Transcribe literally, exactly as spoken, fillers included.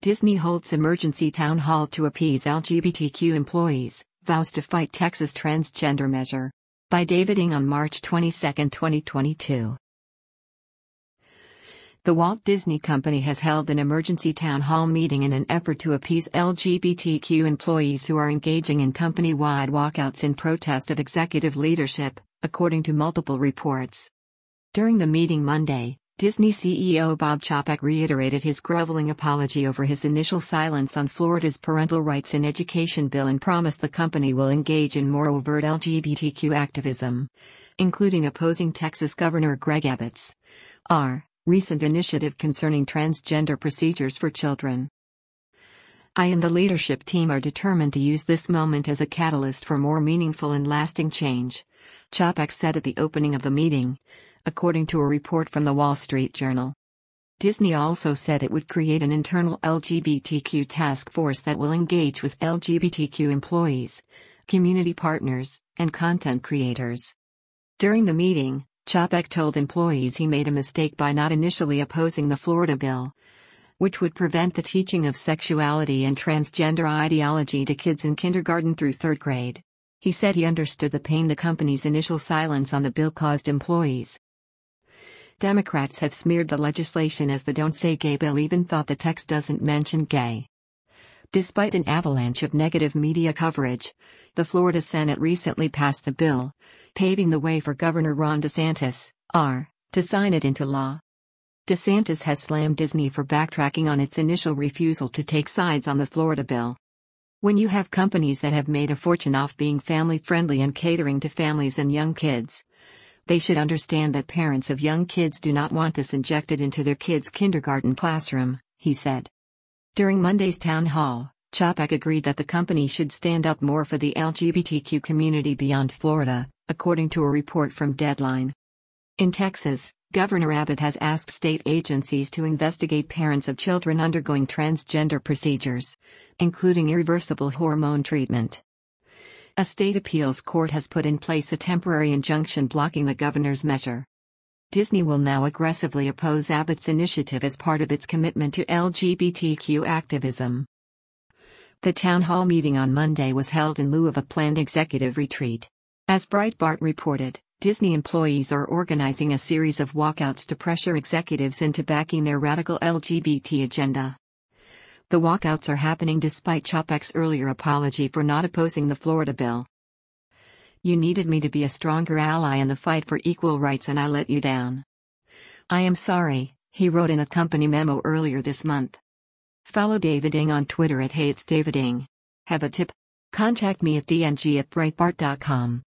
Disney holds emergency town hall to appease L G B T Q employees, vows to fight Texas transgender measure. By David Ng on March twenty-second, twenty twenty-two. The Walt Disney Company has held an emergency town hall meeting in an effort to appease L G B T Q employees who are engaging in company-wide walkouts in protest of executive leadership, according to multiple reports. During the meeting Monday, Disney C E O Bob Chapek reiterated his groveling apology over his initial silence on Florida's Parental Rights in Education bill and promised the company will engage in more overt L G B T Q activism, including opposing Texas Governor Greg Abbott's R. recent initiative concerning transgender procedures for children. I and the leadership team are determined to use this moment as a catalyst for more meaningful and lasting change, Chapek said at the opening of the meeting, according to a report from the Wall Street Journal. Disney also said it would create an internal L G B T Q task force that will engage with L G B T Q employees, community partners, and content creators. During the meeting, Chapek told employees he made a mistake by not initially opposing the Florida bill, which would prevent the teaching of sexuality and transgender ideology to kids in kindergarten through third grade. He said he understood the pain the company's initial silence on the bill caused employees. Democrats have smeared the legislation as the Don't Say Gay bill, even thought the text doesn't mention gay. Despite an avalanche of negative media coverage, the Florida Senate recently passed the bill, paving the way for Governor Ron DeSantis, R., to sign it into law. DeSantis has slammed Disney for backtracking on its initial refusal to take sides on the Florida bill. When you have companies that have made a fortune off being family-friendly and catering to families and young kids, they should understand that parents of young kids do not want this injected into their kids' kindergarten classroom, he said. During Monday's town hall, Chapek agreed that the company should stand up more for the L G B T Q community beyond Florida, according to a report from Deadline. In Texas, Governor Abbott has asked state agencies to investigate parents of children undergoing transgender procedures, including irreversible hormone treatment. A state appeals court has put in place a temporary injunction blocking the governor's measure. Disney will now aggressively oppose Abbott's initiative as part of its commitment to L G B T Q activism. The town hall meeting on Monday was held in lieu of a planned executive retreat. As Breitbart reported, Disney employees are organizing a series of walkouts to pressure executives into backing their radical L G B T agenda. The walkouts are happening despite Chapek's earlier apology for not opposing the Florida bill. You needed me to be a stronger ally in the fight for equal rights and I let you down. I am sorry, he wrote in a company memo earlier this month. Follow David Ng on Twitter at HeyIt'sDavidNg. Have a tip? Contact me at d n g at breitbart dot com.